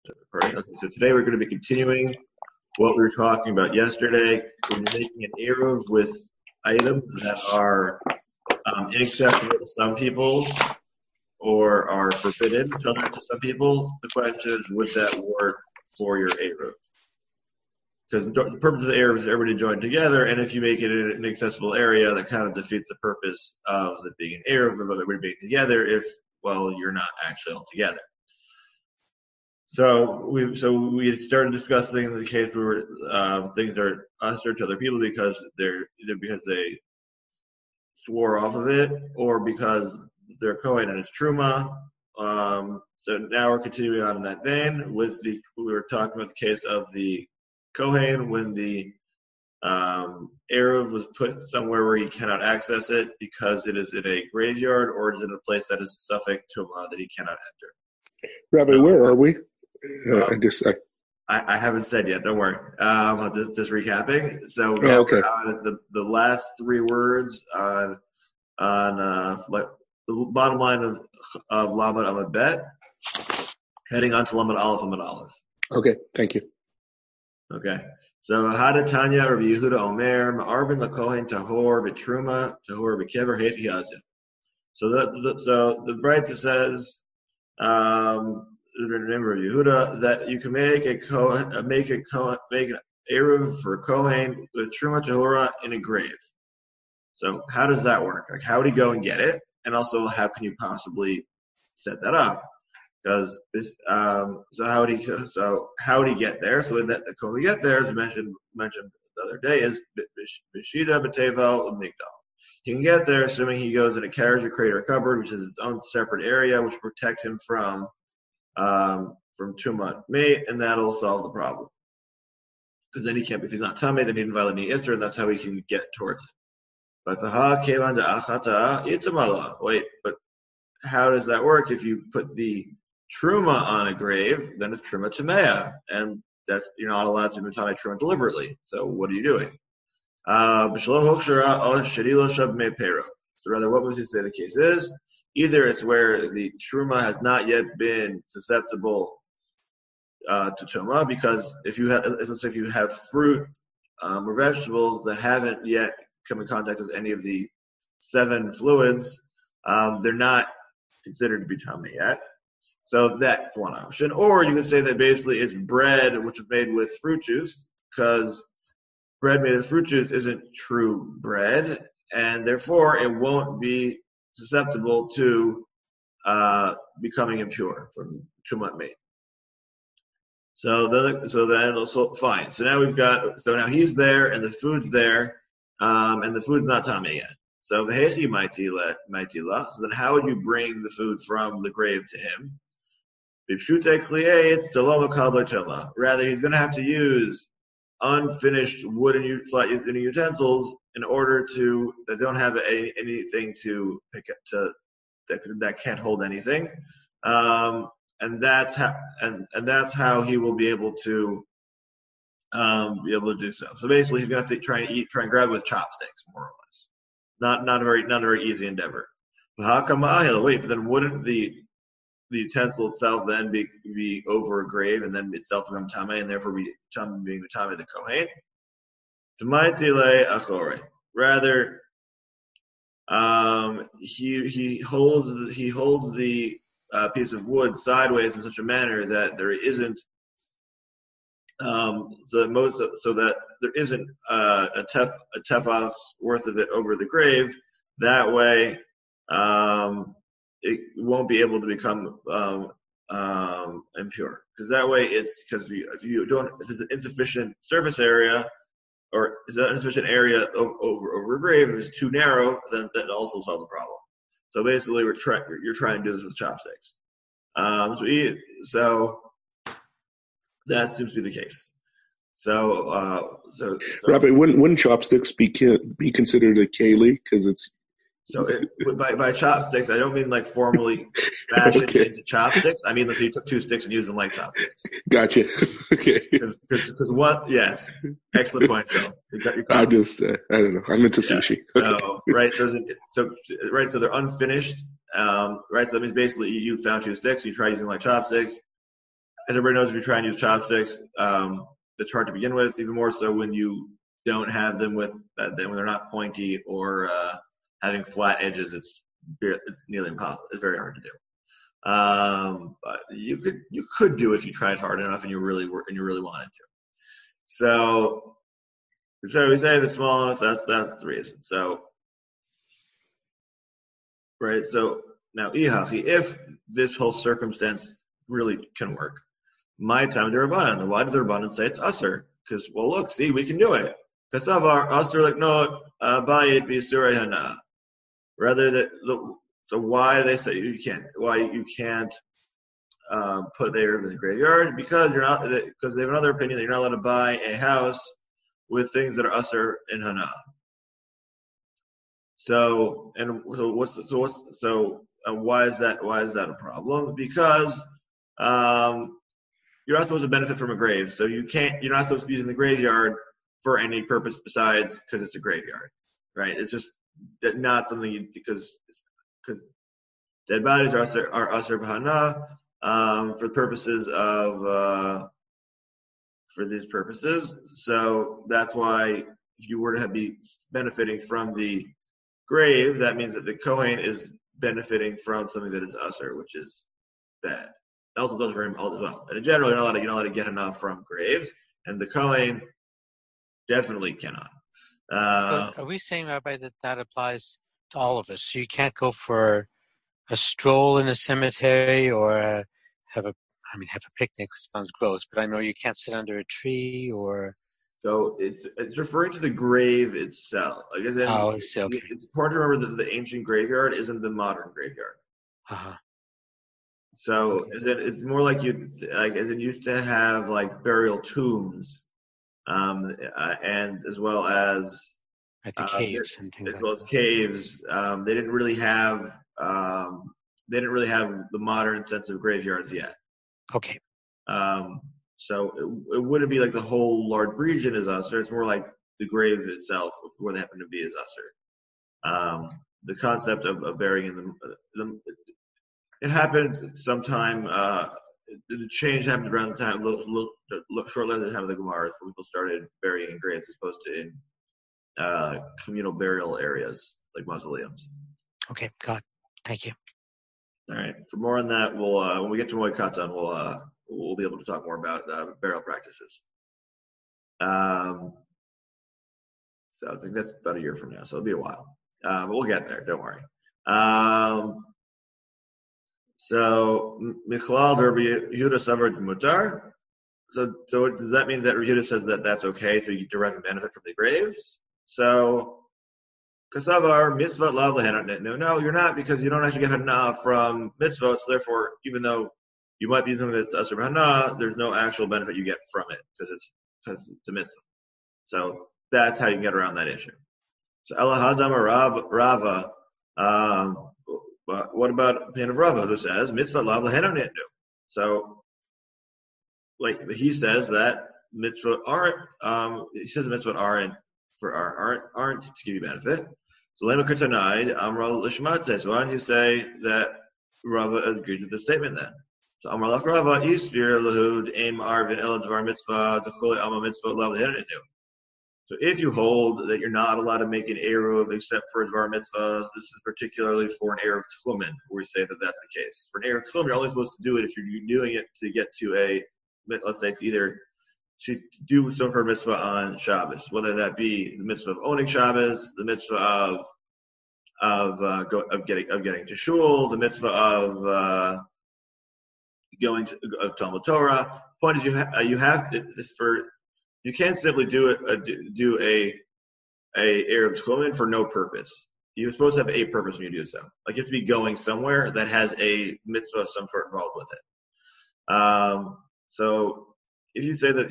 Okay, so today we're going to be continuing what we were talking about yesterday. When you're making an Eruv with items that are inaccessible to some people or are forbidden to some people, the question is, would that work for your Eruv? Because the purpose of the Eruv is everybody joined together, and if you make it an inaccessible area, that kind of defeats the purpose of it being an Eruv, of everybody being together if, well, you're not actually all together. So we started discussing the case where things are usher to other people because they're either because they swore off of it or because they're Kohen and it's Truma. So now we're continuing on in that vein with we were talking about the case of the Kohen when the Eruv was put somewhere where he cannot access it because it is in a graveyard or it is in a place that is Suffolk Tuma that he cannot enter. Rabbi, where are we? I haven't said yet. Don't worry. I'm just recapping. So now okay. We're on the last three words on the bottom line of Lamed Amud Bet, heading on to Lamed Aleph Amud Aleph. Okay, thank you. Okay. So Hadatanya Rabbi Yehuda Omer Ma'arvin LaKohen Tahor B'Truma Tahor B'Kever Heit Yazim. So the Braita says. Remember Yehuda that you can make an Eruv for Kohen with Truma Tahora in a grave. So how does that work? Like, how would he go and get it? And also, how can you possibly set that up? Because so how would he get there? So that the Kohen get there, as mentioned the other day, is Bishida B'Tevel Migdal. He can get there assuming he goes in a carriage or crate or cupboard, which is his own separate area, which will protect him from Tumat Mate, and that'll solve the problem. Because then he can't, if he's not Tameh, then he didn't violate any Isser, and that's how he can get towards it. But wait, but how does that work? If you put the Truma on a grave, then it's Truma Tamea, and that's, you're not allowed to Tameh Truma deliberately. So what are you doing? So rather, what would you say the case is? Either it's where the Truma has not yet been susceptible to Tuma, because let's say if you have fruit or vegetables that haven't yet come in contact with any of the 7 fluids, they're not considered to be Tama yet. So that's one option. Or you could say that basically it's bread which is made with fruit juice, because bread made with fruit juice isn't true bread, and therefore it won't be susceptible to becoming impure from Tumat Mate. So then also fine. So now he's there and the food's there, and the food's not Tameh yet. So Vehechi Maitila. So then how would you bring the food from the grave to him? Rather, he's going to have to use unfinished wooden utensils in order to that don't have anything to pick up that can't hold anything, and that's how he will be able to do so. So basically, he's going to have to try and grab it with chopsticks, more or less. Not a very easy endeavor. But then wouldn't the utensil itself then be over a grave and then itself become tameh and therefore be being the tameh the kohen? Rather, he holds the piece of wood sideways in such a manner that there isn't so that there isn't a tefah's worth of it over the grave. That way, it won't be able to become impure. Because that way, if there's an insufficient surface area, or is that insufficient area over a grave, if it's too narrow, then that also solves the problem. So basically, you're trying to do this with chopsticks. So that seems to be the case. So Rabbi, wouldn't chopsticks be considered a keli because it's So by chopsticks, I don't mean like formally fashioned into chopsticks. I mean like you took 2 sticks and used them like chopsticks. Gotcha. Okay. Because what? Yes. Excellent point, Phil. I don't know. I'm into sushi. So they're unfinished. Right. So that means basically you found 2 sticks, you try using like chopsticks, as everybody knows, if you try and use chopsticks, it's hard to begin with. Even more so when you don't have them when they're not pointy or having flat edges. It's nearly impossible. It's very hard to do. But you could do it if you tried hard enough and you really wanted to. So we say the small enough. That's the reason. So right. So now if this whole circumstance really can work, my time to Rabbanan. Why did the Rabbanan say it's usher? Because look, see, we can do it. Kasavar usher like no bayit b'surei hana. So why they say you can't? Why you can't put the Eruv in the graveyard? Because they have another opinion that you're not allowed to buy a house with things that are usher in hana. Why is that a problem? Because you're not supposed to benefit from a grave, so you're not supposed to be using the graveyard for any purpose besides because it's a graveyard, right? It's just not something because dead bodies are usher b'hana for purposes of for these purposes. So that's why if you were to be benefiting from the grave, that means that the Kohen is benefiting from something that is usher, which is bad. Also does for him as well. And in general, you're not allowed to get enough from graves, and the Kohen definitely cannot. Are we saying, Rabbi, that applies to all of us? So you can't go for a stroll in a cemetery or have a picnic, which sounds gross, but I know you can't sit under a tree or. So it's referring to the grave itself. Like I said, okay. It's important to remember that the ancient graveyard isn't the modern graveyard. Uh-huh. So it's more like used to have like burial tombs, and as well as like the caves and things as well as caves. They didn't really have the modern sense of graveyards yet. Okay. So it wouldn't be like the whole large region is usher. It's more like the grave itself, where they happen to be, is usher. The concept of burying in them. It happened sometime. The change happened around the time, shortly after the time of the Gemaras, where people started burying in graves as opposed to in communal burial areas like mausoleums. Okay, God, thank you. All right. For more on that, we'll when we get to Moed Katan, we'll be able to talk more about burial practices. So I think that's about a year from now, so it'll be a while, but we'll get there. Don't worry. So Michlal Rabbi Yehuda Savar Mutar. So does that mean that Rabbi Yehuda says that that's okay to derive a benefit from the graves? So Kasavar mitzvot lav lehenot. No, you're not, because you don't actually get hana from mitzvot. So therefore, even though you might be something that's asur hana, there's no actual benefit you get from it because it's a mitzvah. So that's how you can get around that issue. So Elahadam Rava. But what about the opinion of Rava, who says mitzvah lav lehenot? So, like he says that mitzvot aren't. He says the mitzvot aren't to give you benefit. So lema katanai amra lishmate. So why don't you say that Rava agrees with the statement then? So amra lach Rava isvir lahud aim arvin el dvar mitzvah dechule alma mitzvah lav lehenot. So if you hold that you're not allowed to make an eruv except for dvar mitzvahs, this is particularly for an eruv tchumen, where we say that that's the case. For an eruv tchumen, you're only supposed to do it if you're doing it to get to let's say to do some for mitzvah on Shabbos, whether that be the mitzvah of owning Shabbos, the mitzvah of getting to shul, the mitzvah of going to Talmud Torah. Point is, you have to. You can't simply do a eruv tchumen for no purpose. You're supposed to have a purpose when you do so. Like you have to be going somewhere that has a mitzvah of some sort involved with it. So if you say that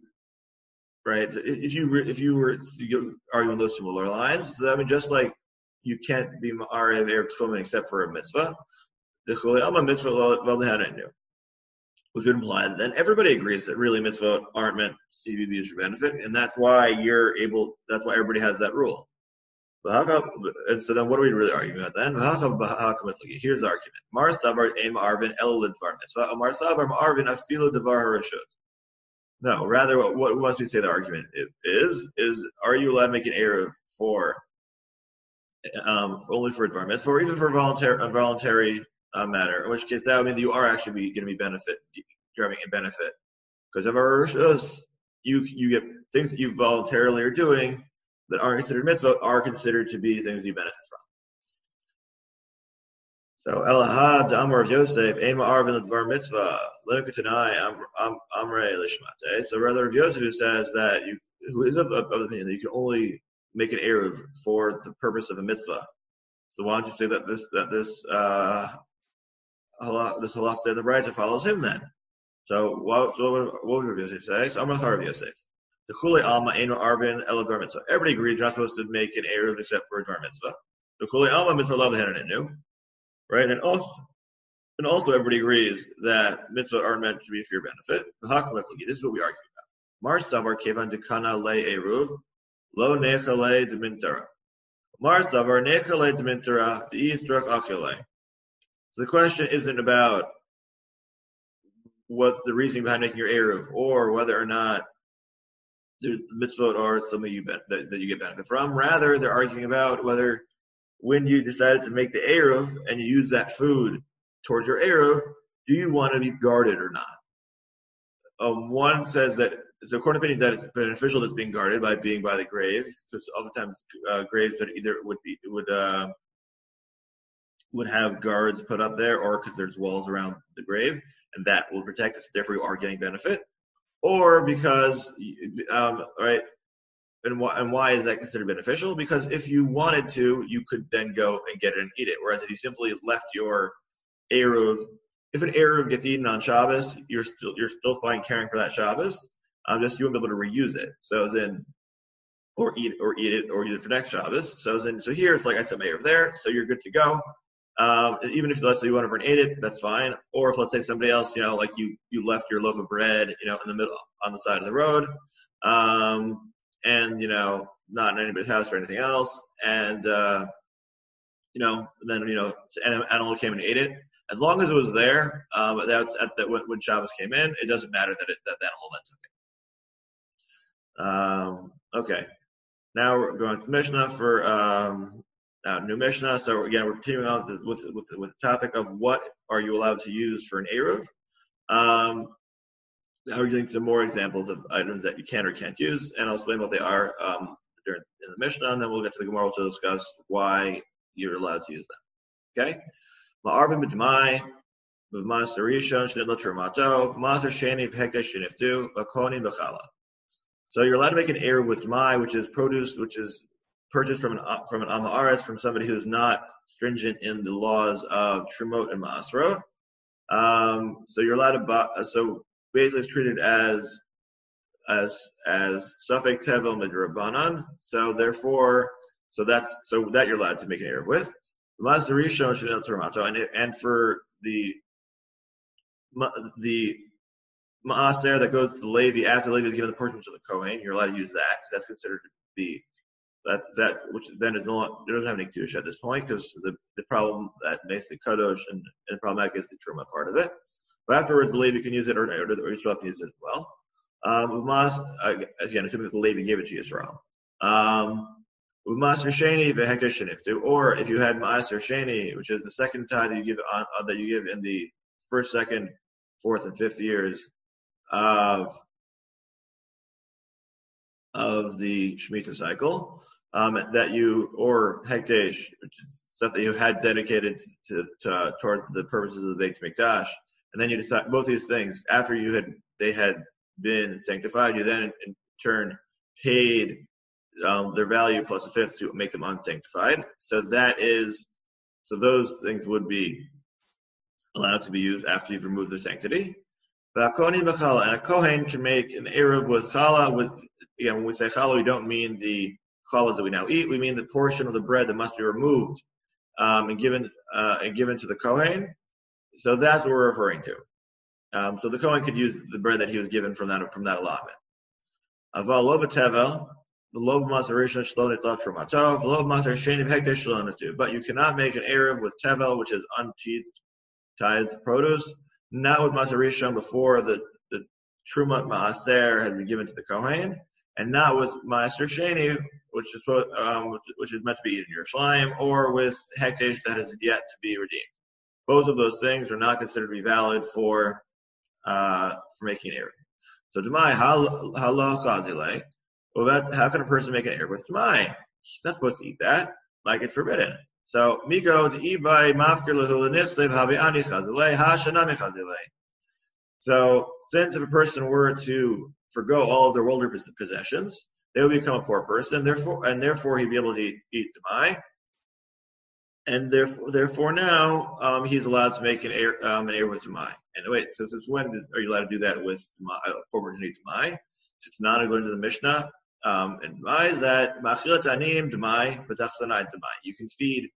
if you were arguing those similar lines, so I mean, just like you can't be ma'arev eruv tchumen except for a mitzvah, the chulei alma mitzvah lo lehenot, which would imply that then everybody agrees that really mitzvot aren't meant to be used for benefit, and that's why everybody has that rule. And so then what are we really arguing about then? Here's the argument. Mar savar aim arvin elul dvar mitzvah. Mar savar arvin afilu dvar harashut. No, rather what must we say the argument is are you allowed to make an eruv for only for a dvar mitzvah or even for a voluntary matter? In which case that would mean that you are actually going to be you're having a benefit. Because of our rishus, you get things that you voluntarily are doing that aren't considered mitzvah are considered to be things you benefit from. So Elahad Amar of Yosef, Ema Arvin Dvar Mitzvah, Lenukutanai Amre Lishmate. So rather Rav Yosef who says that who is of the opinion that you can only make an eruv for the purpose of a mitzvah. So why don't you say that this halach there the Braita follows him then? So what would Rav Yosef say? So Amar Rav Yosef. The Chule Alma Eino Arvin Ela Dvar Mitzvah. Everybody agrees you're not supposed to make an eruv except for a Dvar Mitzvah. The Chule Alma Mitzvah Lav Henanenu. Right? And also everybody agrees that mitzvah are meant to be for your benefit. This is what we argue about. Mar Savar Kevan Dekana Le Eruv Lo Nechale Demintara. Mar Savar Nechale Demintara the Istrak Achile. So the question isn't about what's the reasoning behind making your eruv or whether or not there's mitzvot or something that you get benefit from. Rather, they're arguing about whether when you decided to make the eruv and you use that food towards your eruv, do you want to be guarded or not? One says that so according to opinions that it's beneficial that's being guarded by being by the grave. So it's oftentimes graves that either would have guards put up there or because there's walls around the grave and that will protect us. Therefore, you are getting benefit. Or because, right, and why is that considered beneficial? Because if you wanted to, you could then go and get it and eat it. Whereas if you simply left your eruv, if an eruv gets eaten on Shabbos, you're still fine caring for that Shabbos. Just you won't be able to reuse it. So or eat it or use it for next Shabbos. So here it's like I said, eruv there, so you're good to go. Even if let's say you went over and ate it, that's fine. Or if let's say somebody else, like you left your loaf of bread, in the middle on the side of the road, and not in anybody's house or anything else, and then an animal came and ate it. As long as it was there, that's when Shabbos came in, it doesn't matter that animal then took it. Okay, now we're going to Mishnah for. New Mishnah. So again, we're continuing on with the topic of what are you allowed to use for an eruv. Now we're getting some more examples of items that you can or can't use, and I'll explain what they are in the Mishnah, and then we'll get to the Gemara to discuss why you're allowed to use them. Okay? Ma'arvin b'dmai, b'maser rishon shnitla termato, b'maser sheni v'hekesh sheniftu, v'koni b'chala. So you're allowed to make an eruv with dmai, which is produce, which is purchased from an Amaretz, from somebody who's not stringent in the laws of Trumot and Ma'asrot. So you're allowed to buy, so basically it's treated as Safek Tevel Midrabanan. So therefore, that you're allowed to make an eruv with. And for the Ma'aser that goes to the Levi, after the Levi is given the portion to the Kohen, you're allowed to use that. That's considered to be that which then is it doesn't have any kedusha at this point because the problem that makes the kadosh and problematic is the truma part of it. But afterwards, the Levi can use it, or Yisrael can use it as well. Again, assuming that the Levi gave it to Yisrael. Or if you had Ma'aser Sheni, which is the second tithe that you give in the first, second, fourth, and fifth years of the Shemitah cycle, or Hekdesh, which is stuff that you had dedicated towards the purposes of the Beit Mikdash, and then you decide both these things after they had been sanctified, you then in turn paid their value plus a fifth to make them unsanctified. So those things would be allowed to be used after you've removed the sanctity. And a Kohen can make an eruv with challah. When we say challah, we don't mean the challahs that we now eat. We mean the portion of the bread that must be removed and given to the Kohen. So that's what we're referring to. So the Kohen could use the bread that he was given from that allotment. Aval lo b'tevel, But you cannot make an Erev with Tevel, which is untithed produce, not with Masarishon before the Trumat Maaser has been given to the Kohen, and not with Maaser Sheni, which is meant to be eaten in Yerushalayim, or with Hekdesh that is yet to be redeemed. Both of those things are not considered to be valid for making an Erev. So Demai, how chazile? Well, how can a person make an Erev with Demai? He's not supposed to eat that. Like it's forbidden. So Migo to eat by Mafkir Lahul Havi Ani Chazile, Hashanami Chazile. So since if a person were to forgo all of their worldly possessions, they would become a poor person, therefore he'd be able to eat Demai. And therefore now he's allowed to make an Erev with Demai. And wait, so since when are you allowed to do that with a poor person to eat Demai? It's not according to the Mishnah. And Demai is that Machilat Anim Demai, B'tachsanai Demai. You can feed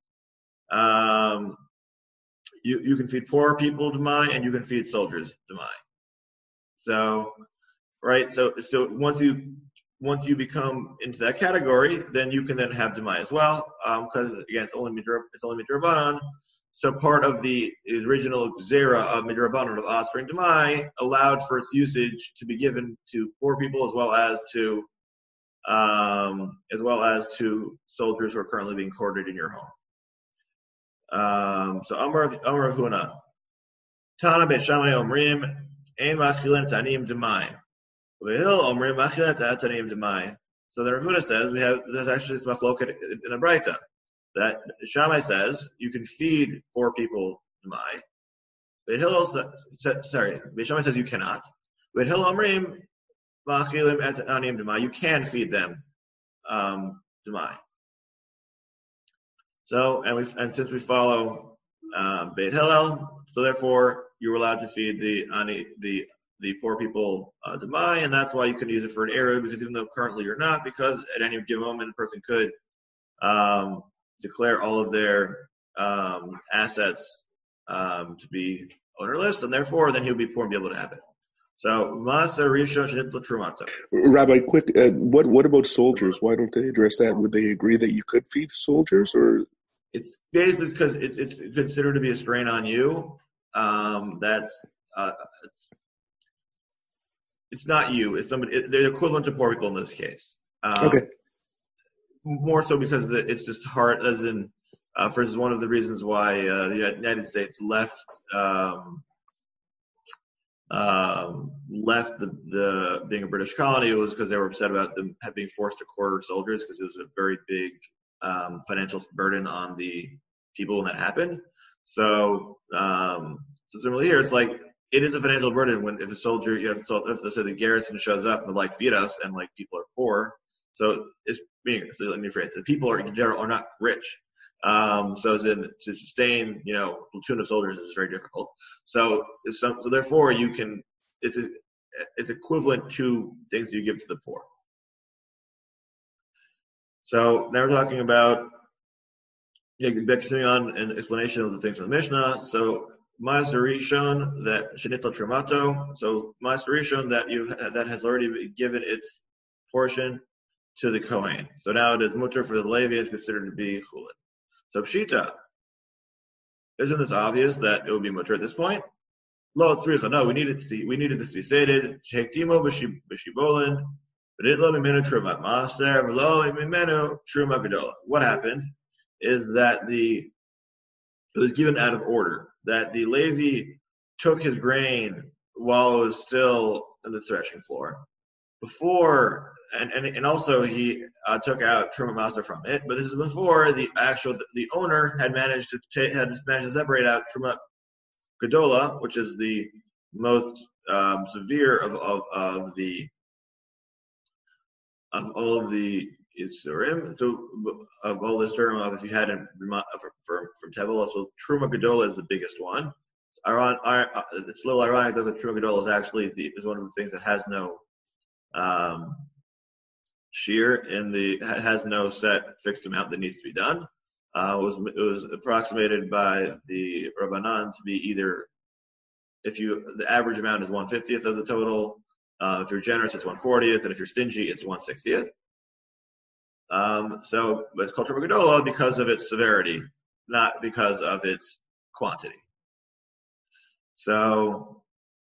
you can feed poor people Demai, and you can feed soldiers Demai. So, right. So once you become into that category, then you can then have Demai as well, because again, it's only midrabanan. So part of the original Zera of midrabanan of offspring Demai allowed for its usage to be given to poor people as well as to soldiers who are currently being quartered in your home. So Amar Huna, Tana Beit Shammai Omrim, Ein Machilim Tanim Demai. V'hil Omrim Machilim Tanim Demai. So the Rav Huna says there's actually this machloket in a Braita that Shammai says you can feed poor people Demai. Beit Hillel Beit Shammai says you cannot. Beit Hillel Omrim Machilim Tanim Demai. You can feed them Demai. So, and since we follow Beit Hillel, so therefore you were allowed to feed the poor people Demai, and that's why you can use it for an Erev, because even though currently you're not, because at any given moment a person could declare all of their assets to be ownerless, and therefore then he'll be poor and be able to have it. So, Masa Rishon Shenitla Trumato. Rabbi, quick, what about soldiers? Why don't they address that? Would they agree that you could feed soldiers, or? It's basically because it's considered to be a strain on you. It's not you. It's somebody. They're equivalent to poor people in this case. Okay. More so because it's just hard. As in, for instance, one of the reasons why the United States left the being a British colony was because they were upset about them being forced to quarter soldiers, because it was a very big financial burden on the people when that happened. So similarly here, it's like it is a financial burden if a soldier, if the garrison shows up and like feed us, and like people are poor. So let me rephrase. The people in general are not rich. So to sustain, platoon of soldiers is very difficult. So therefore it's equivalent to things you give to the poor. So now we're talking about, continuing on an explanation of the things from the Mishnah. So Ma'aser Rishon that Shenitla Trumato. So Ma'aser Rishon that has already been given its portion to the Kohen. So now it is mutter for the Levi, is considered to be chulin. So Pshita, isn't this obvious that it would be mutter at this point? Lo tzricha. No, we needed this to be stated. Shektimo b'shibolin. What happened is that it was given out of order, that the Levi took his grain while it was still in the threshing floor. Before, and also he took out Truma Maser from it, but this is before the owner had managed to separate out Truma Gedola, which is the most severe of all of the Yitzurim. So of all the Yitzurim, if you had it from Tevel, so Truma Gedola is the biggest one. It's a little ironic that the Truma Gedola is actually is one of the things that has no shear has no set fixed amount that needs to be done. It was approximated by the Rabbanan to be either, the average amount is 1/50th of the total. If you're generous, it's 1/40th, and if you're stingy, it's 1/60th. So it's called Truma Gedola because of its severity, not because of its quantity. So,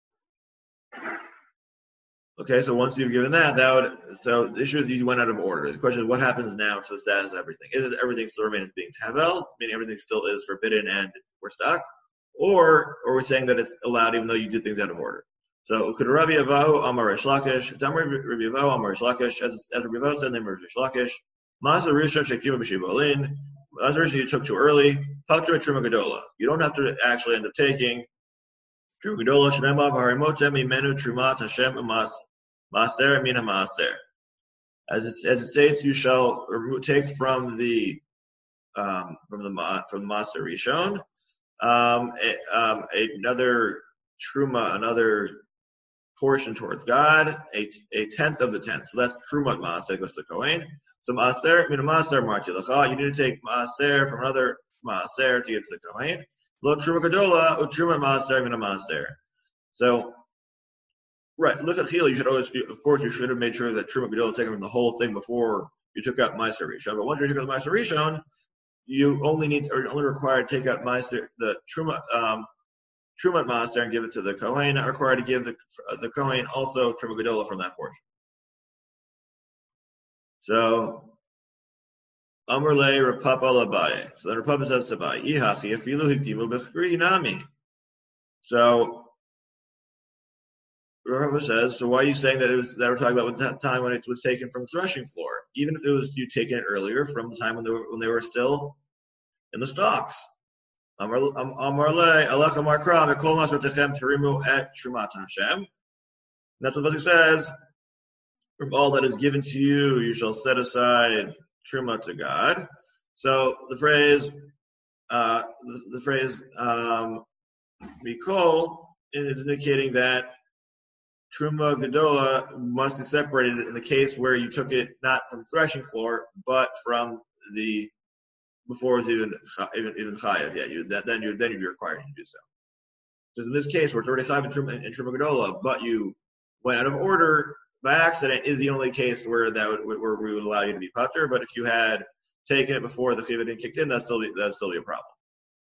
okay, so once you've given that so the issue is you went out of order. The question is what happens now to the status of everything? Is it everything still remains being tavel, meaning everything still is forbidden and we're stuck? Or are we saying that it's allowed even though you did things out of order? So, could Rabbi Avahu Amar Rish Lakish, Damar Rabbi Avahu Amar Rish Lakish, as Rabbi Avahu said, name Rish Lakish, Masa Rishon Shekima B'Shibolin, Masa Rishon you took too early, Patra Truma Gedola. You don't have to actually end up taking Truma Gedola, Shnemav Harimotem Imenu Trumat Hashem Maser Mina Maser. As it states, you shall take from the Maser Rishon another Truma, another portion towards God, a tenth of the tenth. So that's Trumat Maaser goes to Kohen. So Maaser, Mina Maaser Marti Lacha. You need to take Maaser from another Maaser to get to the Kohen. Lo Truma Gedola, Trumat Maaser, Mina Maaser. So, right, look at Chila, you should always be, of course, you should have made sure that Truma Gedola is taken from the whole thing before you took out Maaser Rishon. But once you took out the Maaser Rishon, you only required to take out Maaser, the Truma, Trumat Maaser and give it to the Kohen, not required to give the Kohen also Truma Gedola from that portion. So, Amr Le Rapapa Labaye. So then Rapapa says to Abaye, Ihachi afilu hiktimu b'chri nami. So, Rapapa says, so why are you saying that we're talking about the time when it was taken from the threshing floor? Even if it was you taking it earlier from the time when they were still in the stalks. Amar le alach amar kram ekol mas rotechem terimu et trumat Hashem. And that's what it says. From all that is given to you, you shall set aside truma to God. So the phrase mikol is indicating that truma gedola must be separated in the case where you took it not from threshing floor, but from the before it was even chayav, then you'd be required to do so. Because in this case, where it's already chayav in truma gedola, but you went out of order by accident, is the only case where where we would allow you to be patur. But if you had taken it before the chiyuv kicked in, that'd still be a problem.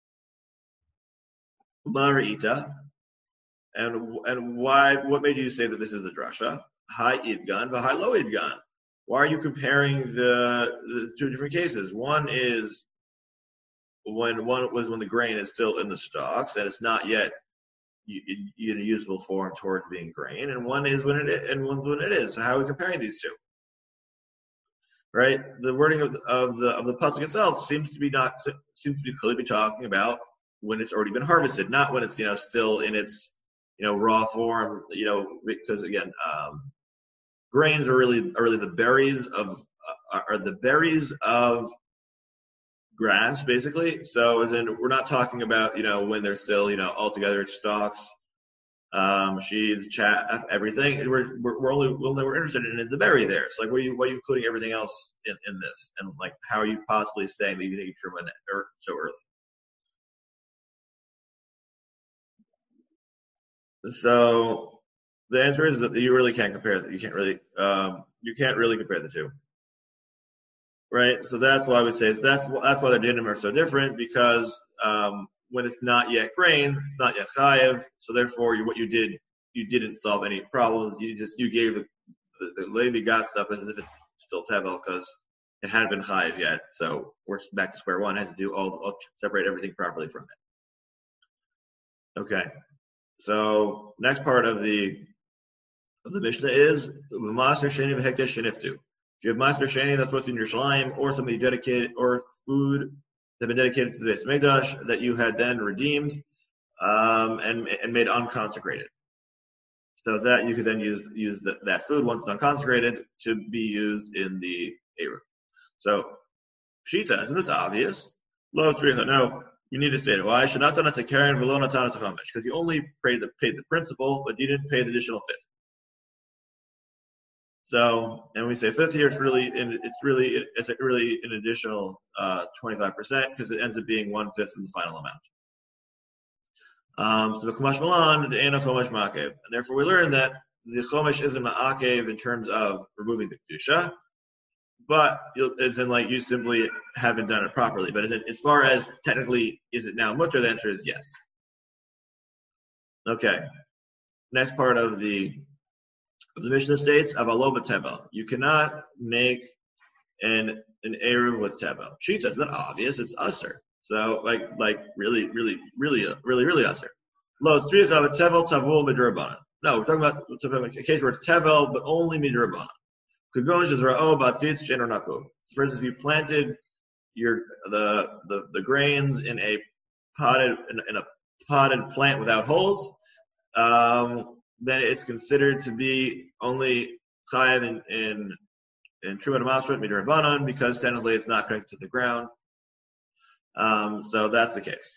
Umarita, and why? What made you say that this is the drasha? High idgan, v'high low idgan. Why are you comparing the two different cases? One is when the grain is still in the stalks and it's not yet in a usable form towards being grain, and one is when one's when it is. So how are we comparing these two? Right? The wording of the pasuk itself seems to be clearly talking about when it's already been harvested, not when it's still in its raw form. Because again, grains are really the berries of grass, basically. So as in, we're not talking about when they're still all together stalks, sheaves, chaff, everything. We're interested in is the berry there. So like, what are you including everything else in this? And like, how are you possibly saying that you think truma so early? So the answer is that you really can't compare that. You can't really compare the two. Right? So that's why we say that's why the dinim are so different, because when it's not yet grain, it's not yet chayev. So therefore, what you didn't solve any problems. You gave the Levi got stuff as if it's still tevel because it hadn't been chayev yet. So we're back to square one. Has to do separate everything properly from it. Okay. So next part of the Mishnah is Maser Sheni v'Hekdesh Sheniftu. If you have Maser Sheni, that's supposed to be in Yerushalayim, or somebody dedicated, or food that had been dedicated to the Beis Mikdash that you had then redeemed and made unconsecrated. So that you could then use that food once it's unconsecrated to be used in the Eruv. So Pshita, isn't this obvious? Lo tzricha, no. You need to say it. Why? Shenatana to Karen v'lo natana to Chamesh. Because you only paid the principal, but you didn't pay the additional fifth. So, and when we say fifth here, it's really an additional 25% because it ends up being 1/5 of the final amount. So the Chumash Malan, the Ena Chumash Ma'akev, and therefore we learn that the Chumash isn't Ma'akev in terms of removing the kedusha. but as in like you simply haven't done it properly. But as far as technically, is it now mutter? The answer is yes. Okay. Next part of the Mishnah states avalov tevel. You cannot make an eruv with tevel. Shita is not obvious. It's usher. So like really usher. Lo tzricha tevel tavul midrabanan. No, we're talking about a case where it's tevel, but only midrabanan. Kagon shezra'o batzitz she'eino nakuv. For instance, if you planted the grains in a potted plant without holes, then it's considered to be only chayav in Truma Masrat midrabanan because technically it's not connected to the ground. So that's the case.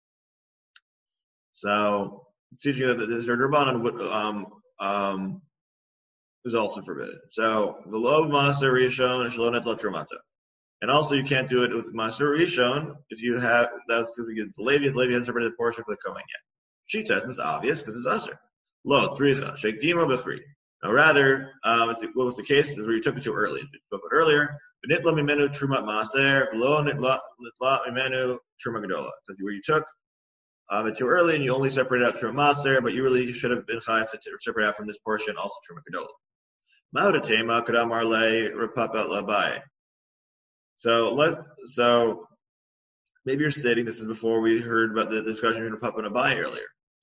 So teaching that this midrabanan is also forbidden. So the low maser rishon shalonet la trumata, and also you can't do it with maser rishon if you have that's because the Levi hasn't separated the portion for the Kohen yet. Shita, this is obvious because it's usher. Lo tzricha sheikdima b'chri. Now rather, what was the case? Is where you took it too early. As we spoke about earlier. V'nitla mimenu trumat maser v'lo nitla mimenu truma gedola. Because where you took it too early and you only separated out trumat maser, but you really should have been chayav to separate out from this portion also truma gedola. Ma'udatema kadamar le repapat labai. So maybe you're stating this is before we heard about the discussion of Papa and Abai earlier.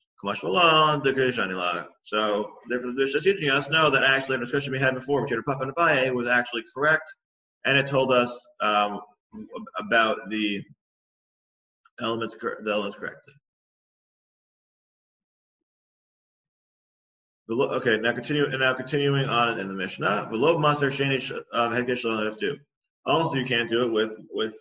So therefore the Mishnah is teaching us that actually the discussion we had before between Papa and Abai was actually correct, and it told us about the elements correctly. Okay, now continuing on in the Mishnah. V'lo maser sheni hekdesh lo neftu. Also, you can't do it with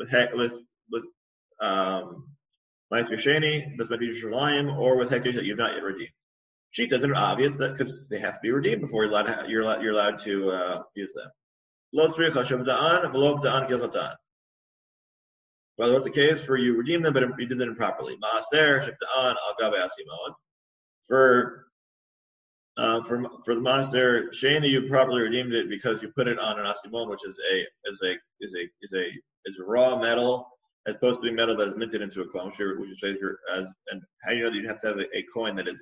Ma'aser Sheni, that's Medina Shalayim, or with hekdesh that you've not yet redeemed. Shita isn't obvious that because they have to be redeemed before you're allowed to use them. Lo tzricha shavda'an v'lo b'da'an gilchatan. Well, what's the case where you redeem them, but you did it improperly? Ma'aser shavda'an al gabe asimon. For the Ma'aser Sheni, you properly redeemed it because you put it on an asimon, which is a raw metal, as opposed to metal that is minted into a coin. Which is and how do you know that you have to have a coin that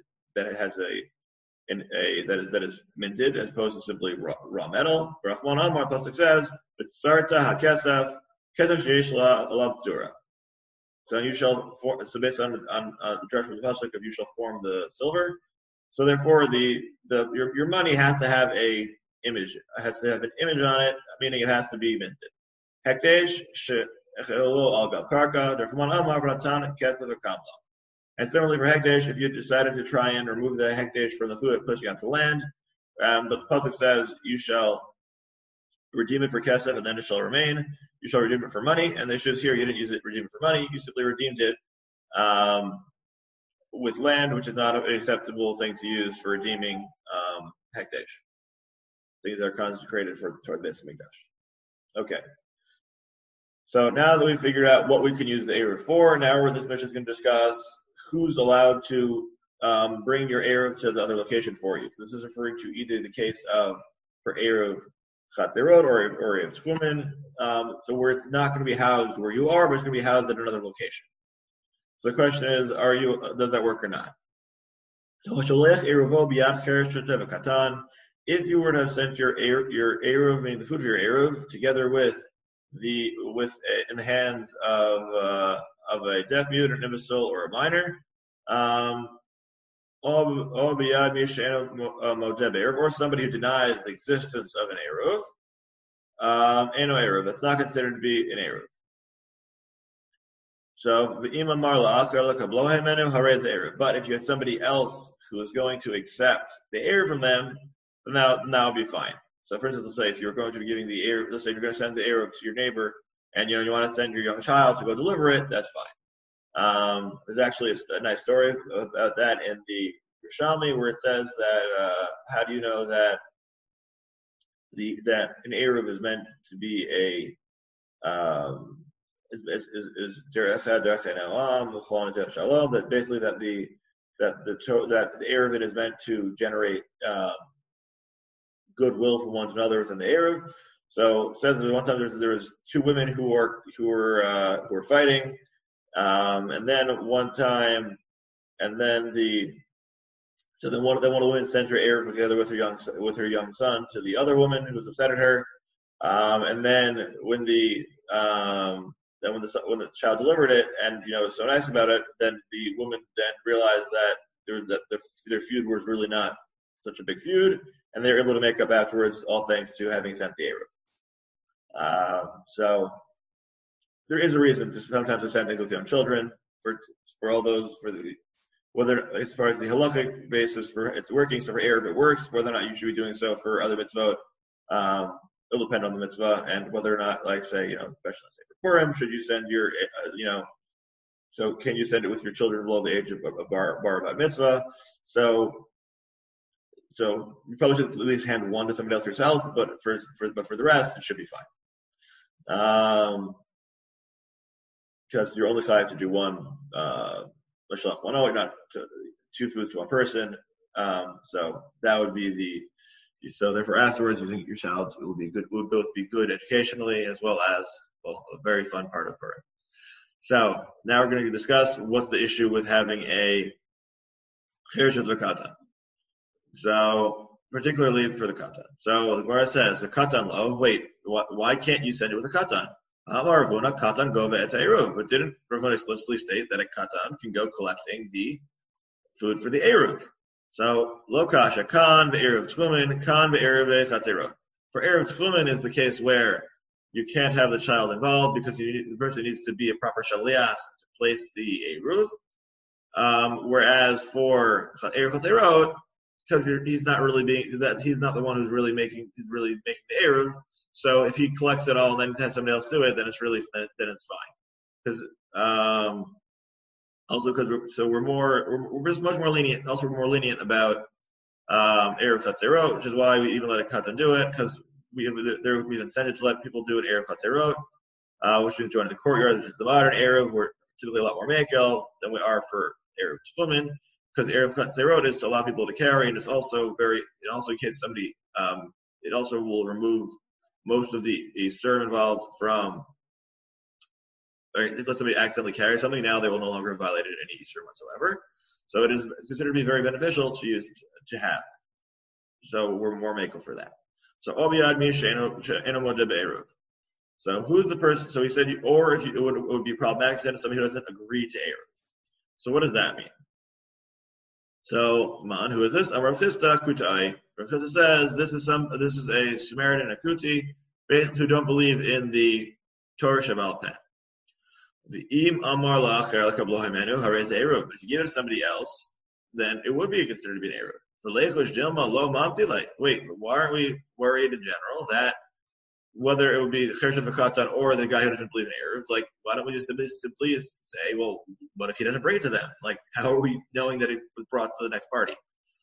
is minted as opposed to simply raw metal? Rahman Amar pasuk says, "Sarta hakesef kesef sheishla alav tzura." So you shall so based on the direction of the pasuk, if you shall form the silver. So therefore, your money has to have a image. It has to have an image on it, meaning it has to be minted. Hekdesh and similarly for hekdesh, if you decided to try and remove the hekdesh from the fluid pushing onto land, but the pasuk says you shall redeem it for kesef and then it shall remain. You shall redeem it for money, and they shows here you didn't use it redeem it for money. You simply redeemed it with land, which is not an acceptable thing to use for redeeming hekdesh. Things that are consecrated toward the Beis Hamikdash. Okay. So now that we've figured out what we can use the Eruv for, now where this mission is going to discuss who's allowed to bring your Eruv to the other location for you. So this is referring to either the case of for Eruv Chatzerot or Eruv Tchumen, so where it's not going to be housed where you are, but it's going to be housed at another location. So the question is, does that work or not? So if you were to have sent your Eruv, meaning the food of your Eruv, together with in the hands of a deaf mute, an imbecile, or a minor, or somebody who denies the existence of an eruv, that's not considered to be an eruv. So the imam marla but if you had somebody else who is going to accept the eruv from them, then that would be fine. So, for instance, let's say if you're going to be giving the eruv, let's say you're going to send the eruv to your neighbor, and you want to send your young child to go deliver it, that's fine. There's actually a nice story about that in the Yerushalmi where it says that how do you know that an eruv is meant to be that basically that the eruv is meant to generate goodwill from one another within the eruv. So it says that one time there was two women who were fighting, and then one time, and then then one of the women sent her heir together with her young son to the other woman who was upset at her, and then when the child delivered it and was so nice about it, then the woman then realized that their feud was really not such a big feud, and they were able to make up afterwards, all thanks to having sent the eruv. So there is a reason to sometimes to send things with young children for all those whether as far as the halachic basis for it's working. So for eruv it works. Whether or not you should be doing so for other mitzvot, it'll depend on the mitzvah and whether or not, like say, especially say for Purim, should you send your so can you send it with your children below the age of bar mitzvah? So you probably should at least hand one to somebody else yourself, but for the rest, it should be fine. Because you're only allowed to do one l'shalach one, not two foods to one person. So that would be so therefore afterwards, you think your child will both be good educationally as well as a very fun part of Purim. So now we're going to discuss what's the issue with having a cheresh of the katan. So particularly for the katan. So the Gemara says the katan lo. Wait, why can't you send it with a katan? Amar Ravuna katan gova et eruv. But didn't Ravuna explicitly state that a katan can go collecting the food for the eruv? So lo kasha kan be'eruv tchumen kan be'eruv chaterov. For eruv tchumen is the case where you can't have the child involved because the person needs to be a proper shaliach to place the eruv. Whereas for eruv chaterov, because he's not the one who's really making the eruv. So if he collects it all and then has somebody else do it, then it's fine. Because we're just much more lenient. Also, we're more lenient about eruv chatzerot, which is why we even let a katan do it, because we've incented to let people do an eruv chatzerot, which is joining the courtyard, which is the modern eruv. We're typically a lot more mekel than we are for eruv tchumen, because eruv chatzerot is to allow people to carry, and it's also in case somebody, it also will remove most of the serve involved from. If somebody accidentally carries something, now they will no longer have violated any Easter whatsoever. So it is considered to be very beneficial to have. So we're more makel for that. So obiyad mi she'eno be'eruv. So who's the person? So he said, it would be problematic to send somebody who doesn't agree to eruv. So what does that mean? So man, who is this? Rav Chisda Kutai. Rav Chisda says this is a Samaritan, a Kuti, who don't believe in the Torah Shemal Peh. The im amar la'acher l'kablohimenu harei ze eruv. If you give it to somebody else, then it would be considered to be an eruv. For leichush dilma lo mamti, wait, why aren't we worried in general that whether it would be the cheresh of a katan or the guy who doesn't believe in eruv, why don't we just simply say, well, what if he doesn't bring it to them? How are we knowing that it was brought to the next party?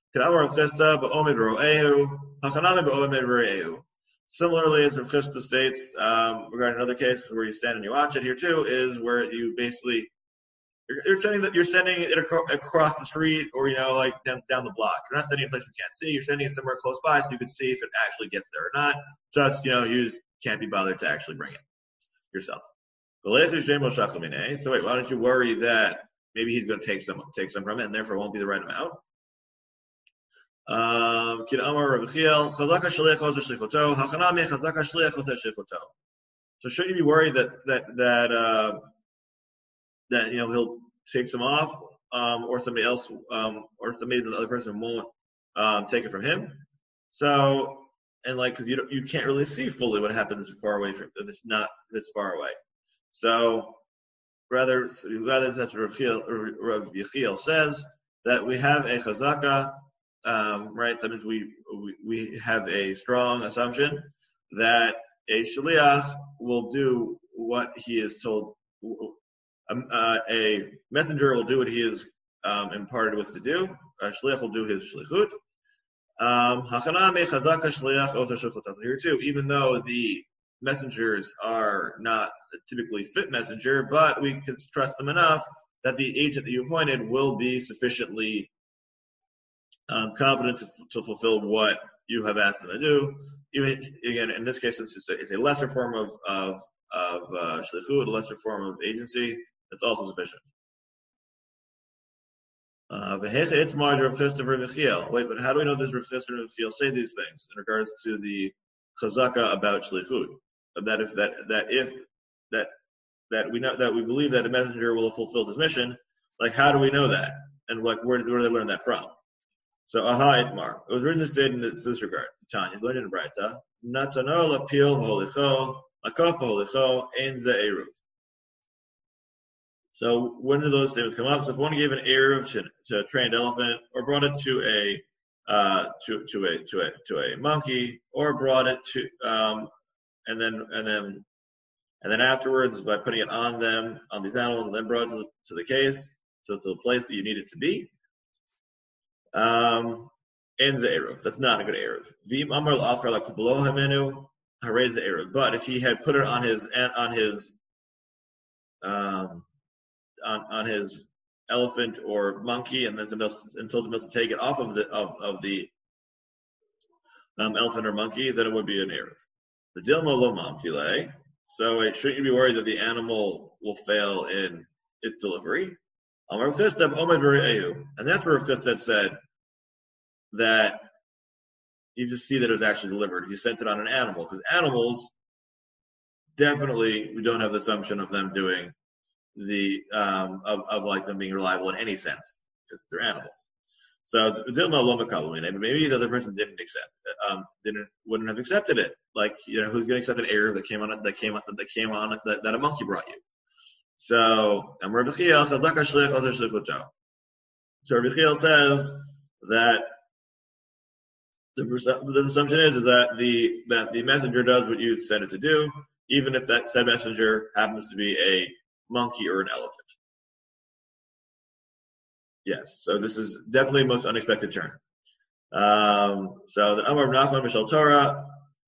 Similarly, as Rav Chisda states regarding another case where you stand and you watch it, here too is where you basically you're sending it across the street or down the block. You're not sending it a place you can't see. You're sending it somewhere close by so you can see if it actually gets there or not. Just you just can't be bothered to actually bring it yourself. So wait, why don't you worry that maybe he's going to take some from it and therefore it won't be the right amount? So shouldn't you be worried that he'll take some off, or somebody else, or the other person won't take it from him? So because you can't really see fully what happens far away from it's far away. So rather that's what Rav Yechiel says, that we have a chazaka. Right, so that means we have a strong assumption that a shaliach will do what he is told. A messenger will do what he is imparted with to do. A shaliach will do his shlichut. Here too, even though the messengers are not a typically fit messenger, but we can trust them enough that the agent that you appointed will be sufficiently competent to fulfill what you have asked them to do. Even again, in this case, it's a lesser form of shlichut, a lesser form of agency. That's also sufficient. Wait, but how do we know this Rav Chisda and Rav Yechiel say these things in regards to the chazaka about shlichut? That we know that we believe that a messenger will have fulfilled his mission. Like, how do we know that? And like, where do they learn that from? So, aha itmar. It was written in this regard. Tanya learned in Braita. Natano lapil holicho, lakofa holicho, ein ze eruv. So when do those statements come up? So if one gave an eruv to a trained elephant, or brought it to a monkey, or brought it to and then afterwards by putting it on these animals, and then brought it to the case, to the place that you need it to be. In the eruv, that's not a good eruv. V'im amar l'achar like to below hamenu harei the eruv. But if he had put it on his elephant or monkey, and then told him to take it off of the elephant or monkey, then it would be an eruv. The dilma lo mamtile. So shouldn't you be worried that the animal will fail in its delivery? And that's where Rav Chisda said that you just see that it was actually delivered if you sent it on an animal, because animals definitely we don't have the assumption of them doing the of like them being reliable in any sense because they're animals. So maybe the other person wouldn't have accepted it. Like, who's going to accept an eruv that came on it that a monkey brought you? So Rav Yechiel says that the assumption is that the messenger does what you sent it to do, even if that said messenger happens to be a monkey or an elephant. Yes, so this is definitely the most unexpected turn. So the Amar Nachman Mishal Torah,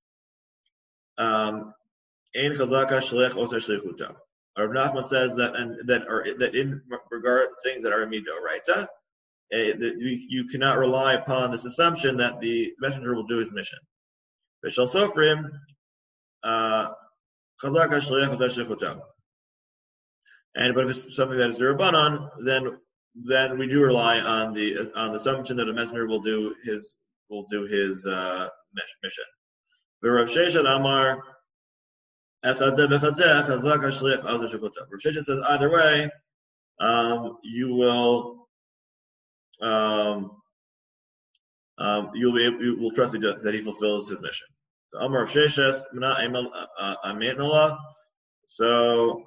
Ein Chazaka Shlech Oser Shlichuta. Rav Nachman says that in regard to things that are midoraita, that you cannot rely upon this assumption that the messenger will do his mission. V'shal Sofrim, Chazaka Shlech Oser Shlichuta. But if it's something that is Rabbanan, then we do rely on the assumption that a messenger will do his mission. Rav Sheshet Amar Rav Sheshet says either way, you will trust that he fulfills his mission. So Amar Rav Sheshet So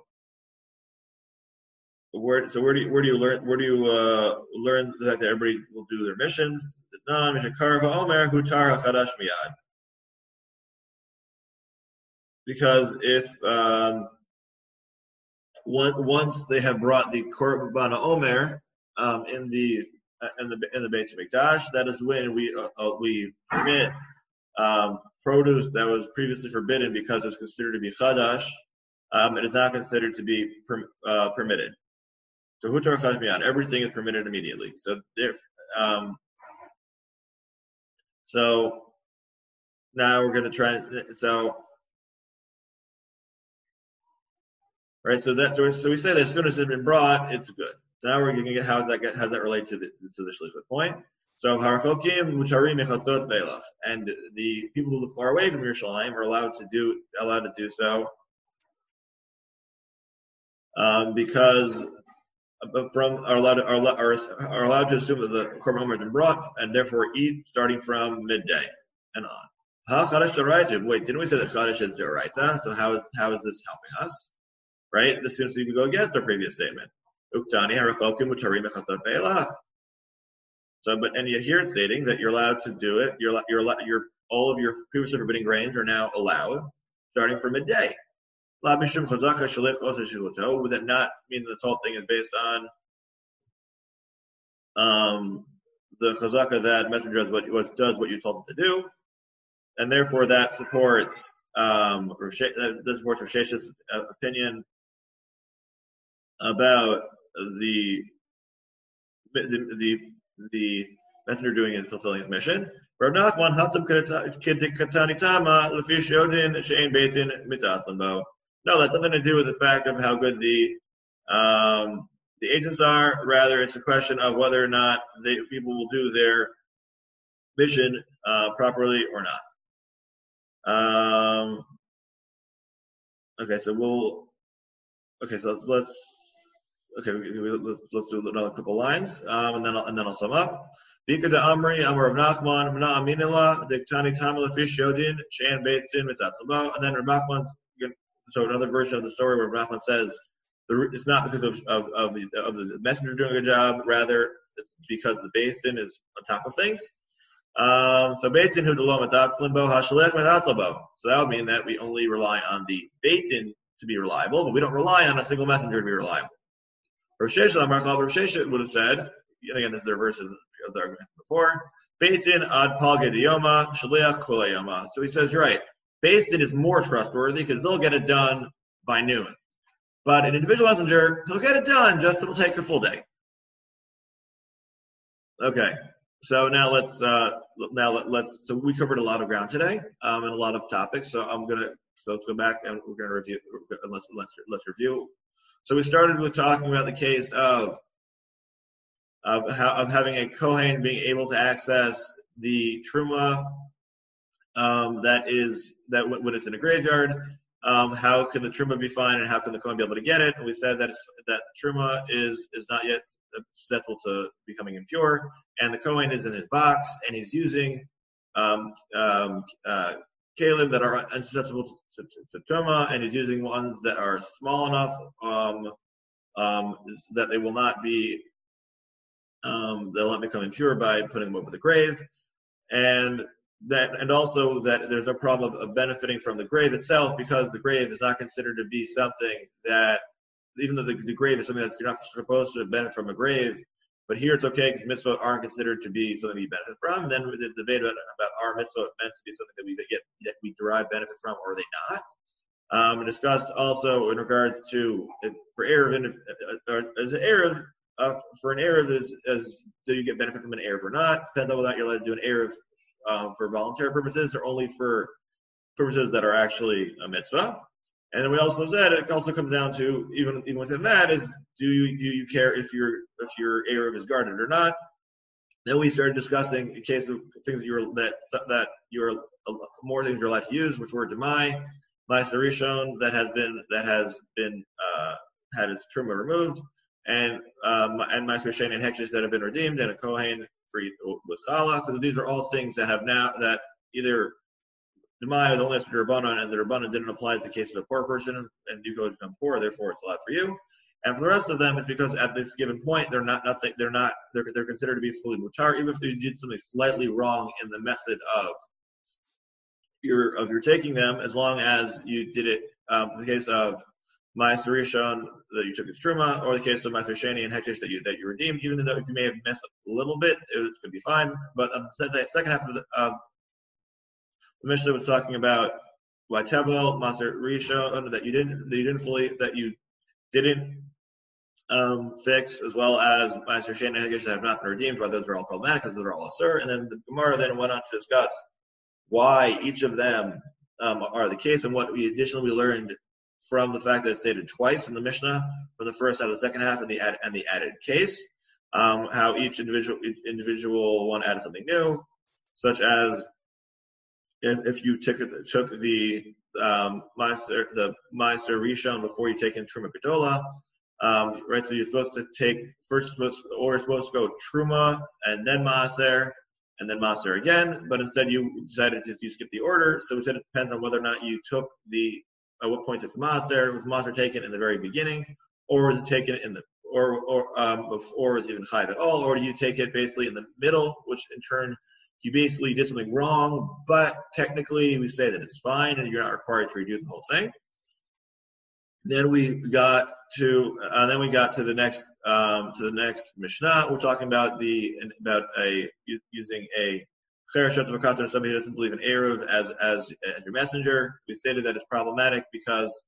where do you learn that everybody will do their missions? Because if once they have brought the Korban Omer in the Beit Hamikdash, that is when we permit produce that was previously forbidden because it was considered to be chadash. It is not considered to be permitted. So hutar chadash miyad, everything is permitted immediately. So now we're going to try. Right, so we say that as soon as it's been brought, it's good. So now we're going to get how does that relate to the shlichut point? So harachokim mutarim mechatzot veilach, and the people who live far away from Yerushalayim are allowed to do so because are allowed to assume that the korban omer has been brought and therefore eat starting from midday and on. Wait, didn't we say that chadash is d'oraita? So how is this helping us? Right? This seems to go against our previous statement. Uktani harachokim mutarim mechatzot veilach. So, and yet here it's stating that you're allowed to do it. All of your previously forbidden grains are now allowed, starting from midday. Would that not mean this whole thing is based on the chazaka that messenger does what you told him to do, and therefore that supports Rav Sheshet's opinion about the messenger doing and fulfilling his mission. Rav Nachman hatam katani tama lefish yodin she'ein beitin mitatlan bo. No, that's nothing to do with the fact of how good the agents are. Rather, it's a question of whether or not people will do their mission properly or not. Okay, so let's do another couple lines, and then I'll sum up. Bika de Amri, Amar of Nachman, Mna Aminila, Diktani Tamil Fish Yodin, Shan Beitin, Mitaslabo, and then Rav Nachman's, so another version of the story where Rav Nachman says it's not because of the messenger doing a good job, rather it's because the Beis Din is on top of things. So Beit Din hu delom mitatzlimbo hashalech mitatzlimbo. So that would mean that we only rely on the Beit Din to be reliable, but we don't rely on a single messenger to be reliable. Rav Shesha would have said, again, this is their verse of the argument before, Beit Din ad palge diyoma shaliach kol hayoma. So he says, you're right, Beit Din is more trustworthy because they'll get it done by noon. But an individual messenger, he'll get it done, just it'll take a full day. Okay. So now so we covered a lot of ground today, and a lot of topics. So let's go back and we're gonna review. Let's review. So we started with talking about the case of having a Kohen being able to access the truma that when it's in a graveyard. How can the truma be fine, and how can the Kohen be able to get it? And we said that the truma is not yet susceptible to becoming impure, and the Kohen is in his box, and he's using kalim that are unsusceptible to truma, and he's using ones that are small enough that they will not be they'll not become impure by putting them over the grave, and also that there's no problem of benefiting from the grave itself, because the grave is not considered to be something that, even though the grave is something that you're not supposed to benefit from a grave, but here it's okay because mitzvot aren't considered to be something you benefit from. And then we did the debate about are mitzvot meant to be something that we derive benefit from, or are they not? We discussed also in regards to for Erev, as an Erev, for an Erev is do you get benefit from an Erev or not? Depends on whether or not you're allowed to do an Erev for voluntary purposes or only for purposes that are actually a mitzvah. And then we also said it also comes down to even within that is do you care if your Erev is guarded or not? Then we started discussing a case of things that you're more things you're allowed to use, which were Demai, Ma'aser Rishon that has been had its truma removed, and Ma'aser Sheni and Hektish that have been redeemed, and a Kohen with challah, because these are all things that have now that either Demai is only as to Rabbanan, and the Rabbanan didn't apply to the case of a poor person, and you go to become poor, therefore it's allowed for you. And for the rest of them, it's because at this given point they're considered to be fully mutar, even if they did something slightly wrong in the method of your taking them, as long as you did it. In the case of Ma'aser Rishon that you took as truma, or the case of Ma'aser Sheni and Hektish that you redeemed, even though if you may have missed a little bit, it could be fine. But the second half of the Mishnah was talking about Tevel, Ma'aser Rishon that you didn't fix, as well as Ma'aser Sheni and Hektish that have not been redeemed, but those are all problematic because those are all asur. And then the Gemara then went on to discuss why each of them are the case, and what we additionally learned from the fact that it's stated twice in the Mishnah, from the first half, the second half, and the added case, how each individual one added something new, such as if you took the Ma'aser Rishon before you take in Truma Gedola, right? So you're supposed to take first, or supposed to go Truma and then Ma'aser, and then Ma'aser again, but instead you decided you skip the order. So we said it depends on whether or not you took at what point it's Ma'aser. Was Ma'aser taken in the very beginning, or was it taken in before was even Chayv at all, or do you take it basically in the middle, which in turn you basically did something wrong, but technically we say that it's fine and you're not required to redo the whole thing. Then we got to the next Mishnah. We're talking about using a Chereshot V'Kater, somebody who doesn't believe in Erev as your messenger. We stated that it's problematic because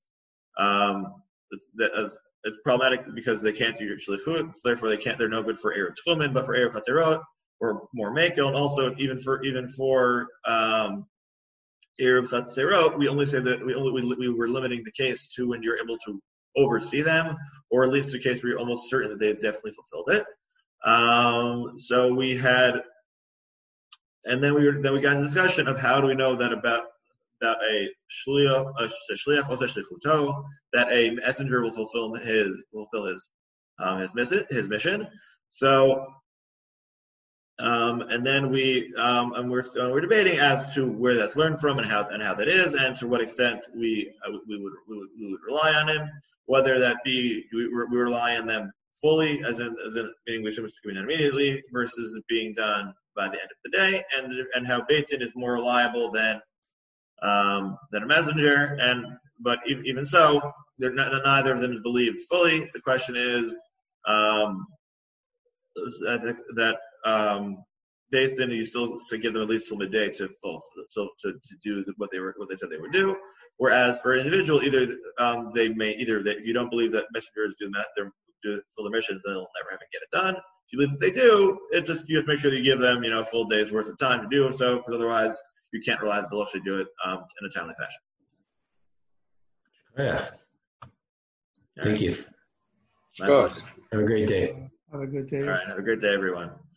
it's problematic because they can't do your shlichut, so therefore they're no good for Erev Tchumen, but for Erev Katerot or more Mako, and also even for Erev Chatzerot, we only say that we were limiting the case to when you're able to oversee them, or at least a case where you're almost certain that they've definitely fulfilled it. So we had, and then we got into discussion of how do we know that about a shliach shlichuto, that a messenger will fulfill his mission. So, and then we're debating as to where that's learned from and how that is, and to what extent we would rely on him, whether that be we rely on them fully, as in meaning we should be done immediately, versus it being done by the end of the day, and how Beit Din is more reliable than a messenger, but even so, neither of them is believed fully. The question is, I think that based in, you still to give them at least till midday to do what they said they would do. Whereas for an individual, either if you don't believe that messengers do fill their missions, then they'll never have to get it done. If you believe that they do, you have to make sure that you give them a full day's worth of time to do so, because otherwise you can't rely that they'll actually do it in a timely fashion. Yeah. Thank you. My pleasure. Have a great day. Have a good day. All right. Have a great day, everyone.